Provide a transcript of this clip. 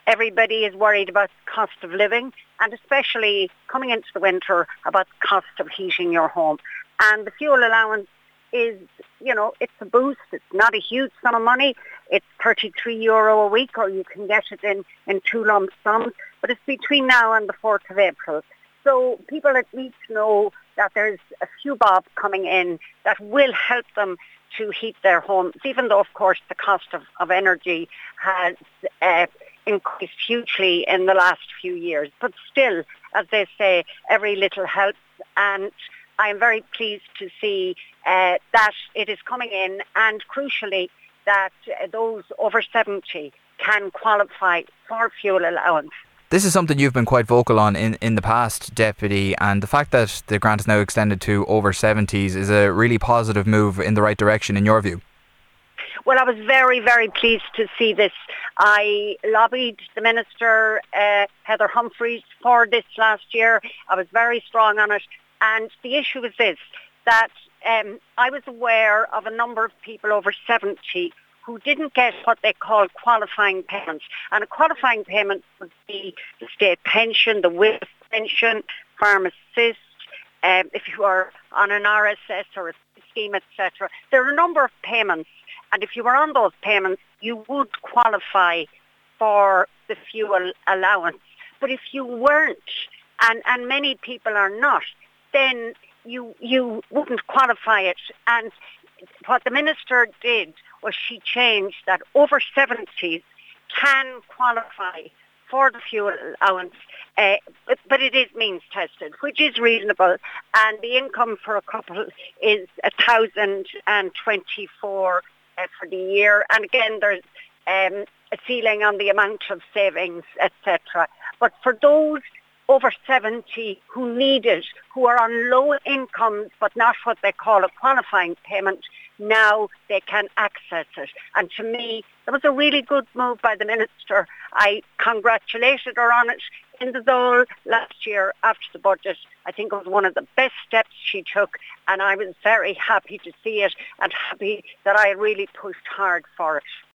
Everybody is worried about the cost of living, and especially coming into the winter about the cost of heating your home. And the fuel allowance is, it's a boost. It's not a huge sum of money. It's €33 a week, or you can get it in two lump sums. But it's between now and the 4th of April. So people at least know that there's a few bob coming in that will help them to heat their homes, even though, of course, the cost of energy has increased hugely in the last few years. But still, as they say, every little helps. And I'm very pleased to see that it is coming in, and crucially, that those over 70 can qualify for fuel allowance. This is something you've been quite vocal on in the past, Deputy, and the fact that the grant is now extended to over 70s is a really positive move in the right direction in your view. Well, I was very, very pleased to see this. I lobbied the Minister, Heather Humphreys, for this last year. I was very strong on it. And the issue is this, that I was aware of a number of people over 70 who didn't get what they call qualifying payments. And a qualifying payment would be the state pension, the widow pension, pharmacist, if you are on an RSS or a scheme, etc. There are a number of payments, and if you were on those payments, you would qualify for the fuel allowance. But if you weren't, and many people are not, then you wouldn't qualify it. And what the Minister did was she changed that over 70s can qualify for the fuel allowance, but it is means tested, which is reasonable, and the income for a couple is $1,024 for the year. And again, there's a ceiling on the amount of savings, etc. But for those over 70 who need it, who are on low incomes but not what they call a qualifying payment, now they can access it. And to me, it was a really good move by the Minister. I congratulated her on it in the Dáil last year after the budget. I think it was one of the best steps she took, and I was very happy to see it and happy that I really pushed hard for it.